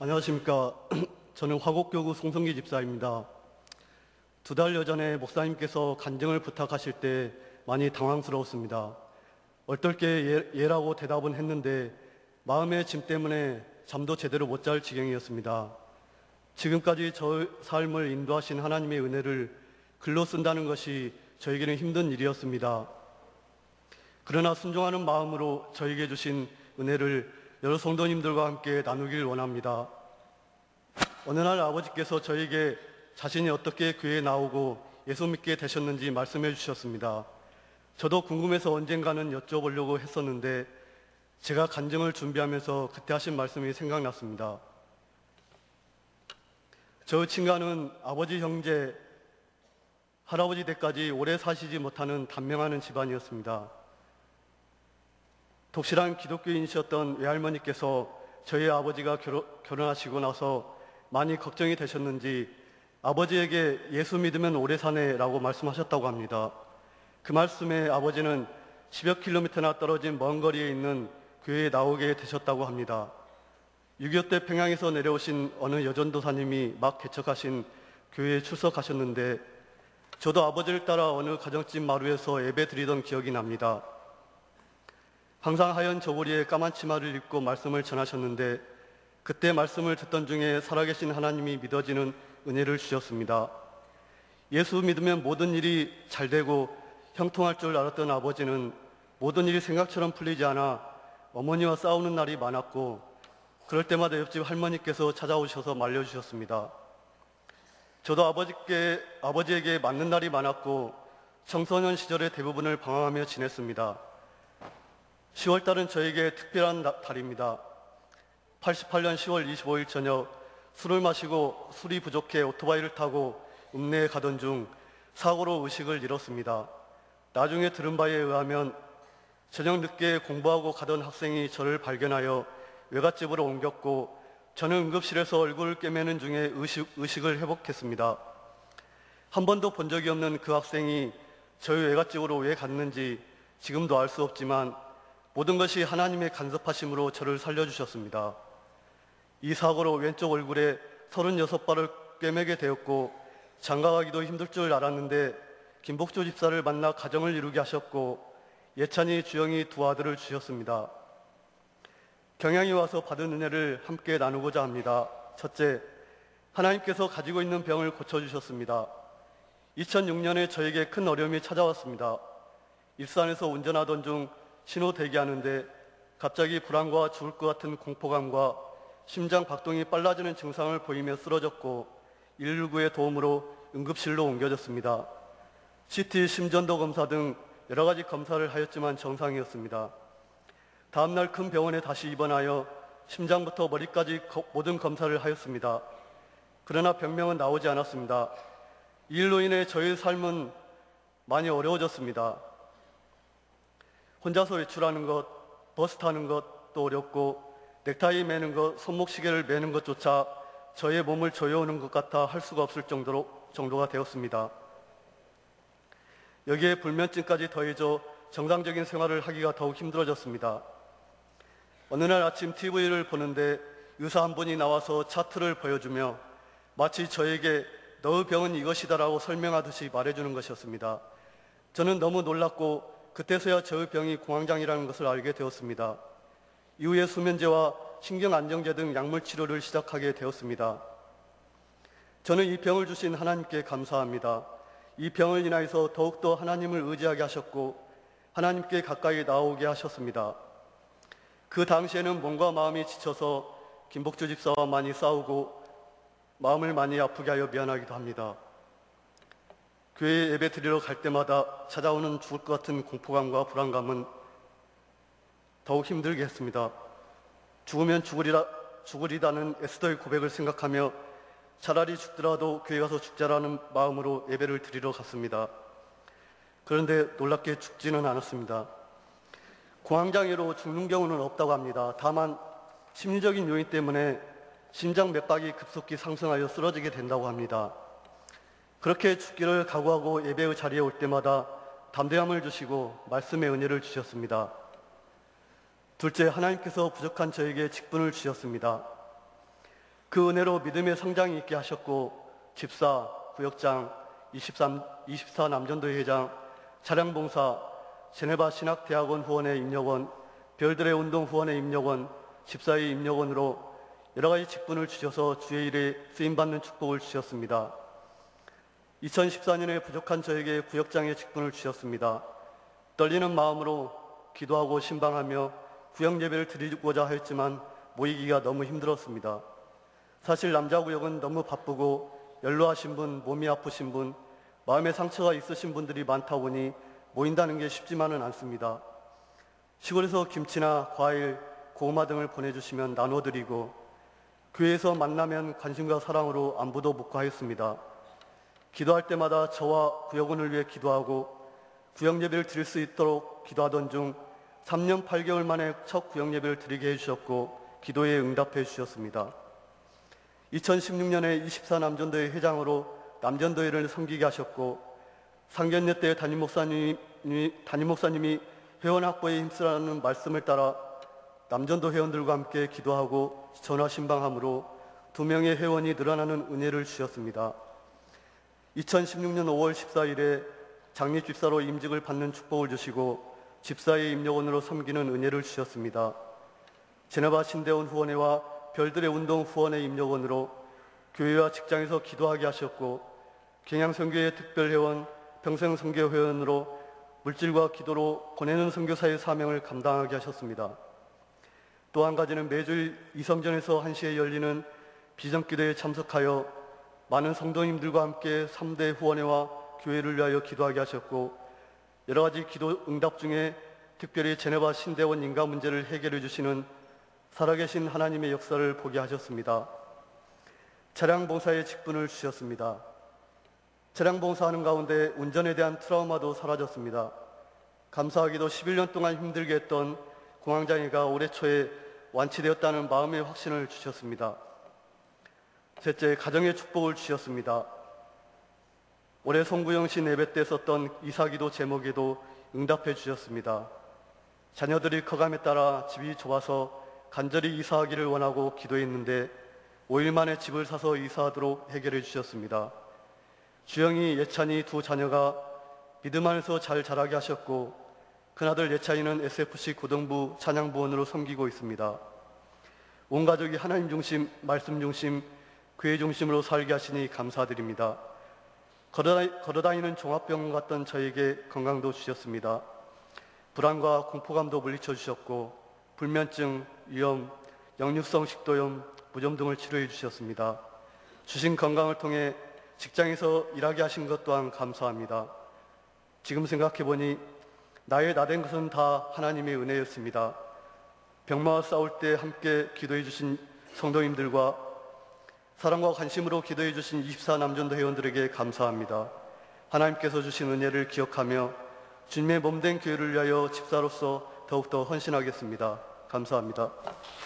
안녕하십니까. 저는 화곡교구 송성기 집사입니다. 2달여 전에 목사님께서 간증을 부탁하실 때 많이 당황스러웠습니다. 얼떨게 예라고 대답은 했는데 마음의 짐 때문에 잠도 제대로 못 잘 지경이었습니다. 지금까지 저 삶을 인도하신 하나님의 은혜를 글로 쓴다는 것이 저에게는 힘든 일이었습니다. 그러나 순종하는 마음으로 저에게 주신 은혜를 여러 성도님들과 함께 나누길 원합니다. 어느 날 아버지께서 저에게 자신이 어떻게 교회에 나오고 예수 믿게 되셨는지 말씀해 주셨습니다. 저도 궁금해서 언젠가는 여쭤보려고 했었는데 제가 간증을 준비하면서 그때 하신 말씀이 생각났습니다. 저 친가는 아버지, 형제, 할아버지 댁까지 오래 사시지 못하는 단명하는 집안이었습니다. 독실한 기독교인이셨던 외할머니께서 저희 아버지가 결혼하시고 나서 많이 걱정이 되셨는지 아버지에게 예수 믿으면 오래 사네 라고 말씀하셨다고 합니다. 그 말씀에 아버지는 10여 킬로미터나 떨어진 먼 거리에 있는 교회에 나오게 되셨다고 합니다. 6.25 때 평양에서 내려오신 어느 여전도사님이 막 개척하신 교회에 출석하셨는데 저도 아버지를 따라 어느 가정집 마루에서 예배 드리던 기억이 납니다. 항상 하얀 저고리에 까만 치마를 입고 말씀을 전하셨는데 그때 말씀을 듣던 중에 살아계신 하나님이 믿어지는 은혜를 주셨습니다. 예수 믿으면 모든 일이 잘 되고 형통할 줄 알았던 아버지는 모든 일이 생각처럼 풀리지 않아 어머니와 싸우는 날이 많았고 그럴 때마다 옆집 할머니께서 찾아오셔서 말려주셨습니다. 저도 아버지에게 맞는 날이 많았고 청소년 시절의 대부분을 방황하며 지냈습니다. 10월달은 저에게 특별한 달입니다. 88년 10월 25일 저녁 술을 마시고 술이 부족해 오토바이를 타고 읍내에 가던 중 사고로 의식을 잃었습니다. 나중에 들은 바에 의하면 저녁 늦게 공부하고 가던 학생이 저를 발견하여 외갓집으로 옮겼고 저는 응급실에서 얼굴을 꿰매는 중에 의식을 회복했습니다. 한 번도 본 적이 없는 그 학생이 저희 외갓집으로 왜 갔는지 지금도 알 수 없지만 모든 것이 하나님의 간섭하심으로 저를 살려주셨습니다. 이 사고로 왼쪽 얼굴에 36발을 꿰매게 되었고 장가가기도 힘들 줄 알았는데 김복조 집사를 만나 가정을 이루게 하셨고 예찬이, 주영이 두 아들을 주셨습니다. 경양에 와서 받은 은혜를 함께 나누고자 합니다. 첫째, 하나님께서 가지고 있는 병을 고쳐주셨습니다. 2006년에 저에게 큰 어려움이 찾아왔습니다. 일산에서 운전하던 중 신호 대기하는데 갑자기 불안과 죽을 것 같은 공포감과 심장 박동이 빨라지는 증상을 보이며 쓰러졌고 119의 도움으로 응급실로 옮겨졌습니다. CT, 심전도 검사 등 여러 가지 검사를 하였지만 정상이었습니다. 다음날 큰 병원에 다시 입원하여 심장부터 머리까지 모든 검사를 하였습니다. 그러나 병명은 나오지 않았습니다. 이 일로 인해 저의 삶은 많이 어려워졌습니다. 혼자서 외출하는 것, 버스 타는 것도 어렵고 넥타이 매는 것, 손목시계를 매는 것조차 저의 몸을 조여오는 것 같아 할 수가 없을 정도가 되었습니다. 여기에 불면증까지 더해져 정상적인 생활을 하기가 더욱 힘들어졌습니다. 어느 날 아침 TV를 보는데 의사 한 분이 나와서 차트를 보여주며 마치 저에게 너의 병은 이것이다라고 설명하듯이 말해주는 것이었습니다. 저는 너무 놀랐고 그때서야 저의 병이 공황장애라는 것을 알게 되었습니다. 이후에 수면제와 신경안정제 등 약물 치료를 시작하게 되었습니다. 저는 이 병을 주신 하나님께 감사합니다. 이 병을 인하여서 더욱더 하나님을 의지하게 하셨고 하나님께 가까이 나오게 하셨습니다. 그 당시에는 몸과 마음이 지쳐서 김복주 집사와 많이 싸우고 마음을 많이 아프게 하여 미안하기도 합니다. 교회 예배 드리러 갈 때마다 찾아오는 죽을 것 같은 공포감과 불안감은 더욱 힘들게 했습니다. 죽으면 죽으리다는 에스더의 고백을 생각하며 차라리 죽더라도 교회 가서 죽자라는 마음으로 예배를 드리러 갔습니다. 그런데 놀랍게 죽지는 않았습니다. 공황장애로 죽는 경우는 없다고 합니다. 다만 심리적인 요인 때문에 심장 맥박이 급속히 상승하여 쓰러지게 된다고 합니다. 그렇게 죽기를 각오하고 예배의 자리에 올 때마다 담대함을 주시고 말씀의 은혜를 주셨습니다. 둘째, 하나님께서 부족한 저에게 직분을 주셨습니다. 그 은혜로 믿음의 성장이 있게 하셨고 집사, 구역장, 24 남전도회 회장, 차량봉사, 제네바 신학대학원 후원의 임력원, 별들의 운동 후원의 임력원, 집사의 임력원으로 여러 가지 직분을 주셔서 주의 일에 쓰임받는 축복을 주셨습니다. 2014년에 부족한 저에게 구역장의 직분을 주셨습니다. 떨리는 마음으로 기도하고 신방하며 구역 예배를 드리고자 하였지만 모이기가 너무 힘들었습니다. 사실 남자구역은 너무 바쁘고 연로하신 분, 몸이 아프신 분, 마음의 상처가 있으신 분들이 많다 보니 모인다는 게 쉽지만은 않습니다. 시골에서 김치나 과일, 고구마 등을 보내주시면 나눠드리고 교회에서 만나면 관심과 사랑으로 안부도 묻고 하였습니다. 기도할 때마다 저와 구역원을 위해 기도하고 구역 예배를 드릴 수 있도록 기도하던 중 3년 8개월 만에 첫 구역 예배를 드리게 해주셨고 기도에 응답해 주셨습니다. 2016년에 24 남전도회 회장으로 남전도회를 섬기게 하셨고 상견례 때 담임 목사님이 회원 확보에 힘쓰라는 말씀을 따라 남전도 회원들과 함께 기도하고 전화 신방함으로 2명의 회원이 늘어나는 은혜를 주셨습니다. 2016년 5월 14일에 장립집사로 임직을 받는 축복을 주시고 집사의 임력원으로 섬기는 은혜를 주셨습니다. 제네바 신대원 후원회와 별들의 운동 후원회 임력원으로 교회와 직장에서 기도하게 하셨고 경양선교회 특별회원, 평생선교회원으로 물질과 기도로 보내는 선교사의 사명을 감당하게 하셨습니다. 또 한 가지는 매주일 이성전에서 1시에 열리는 비전기도에 참석하여 많은 성도님들과 함께 3대 후원회와 교회를 위하여 기도하게 하셨고 여러 가지 기도 응답 중에 특별히 제네바 신대원 인가 문제를 해결해 주시는 살아계신 하나님의 역사를 보게 하셨습니다. 차량 봉사의 직분을 주셨습니다. 차량 봉사하는 가운데 운전에 대한 트라우마도 사라졌습니다. 감사하게도 11년 동안 힘들게 했던 공황장애가 올해 초에 완치되었다는 마음의 확신을 주셨습니다. 셋째, 가정의 축복을 주셨습니다. 올해 송구영신 예배 때 썼던 이사기도 제목에도 응답해 주셨습니다. 자녀들이 커감에 따라 집이 좁아서 간절히 이사하기를 원하고 기도했는데 5일 만에 집을 사서 이사하도록 해결해 주셨습니다. 주영이, 예찬이 두 자녀가 믿음 안에서 잘 자라게 하셨고 큰아들 예찬이는 SFC 고등부 찬양부원으로 섬기고 있습니다. 온 가족이 하나님 중심, 말씀 중심, 교회 중심으로 살게 하시니 감사드립니다. 걸어다니는 종합병원 갔던 저에게 건강도 주셨습니다. 불안과 공포감도 물리쳐 주셨고 불면증, 위염, 역류성 식도염, 무좀 등을 치료해 주셨습니다. 주신 건강을 통해 직장에서 일하게 하신 것 또한 감사합니다. 지금 생각해보니 나의 나된 것은 다 하나님의 은혜였습니다. 병마와 싸울 때 함께 기도해 주신 성도님들과 사랑과 관심으로 기도해 주신 24 남전도 회원들에게 감사합니다. 하나님께서 주신 은혜를 기억하며 주님의 몸된 교회를 위하여 집사로서 더욱더 헌신하겠습니다. 감사합니다.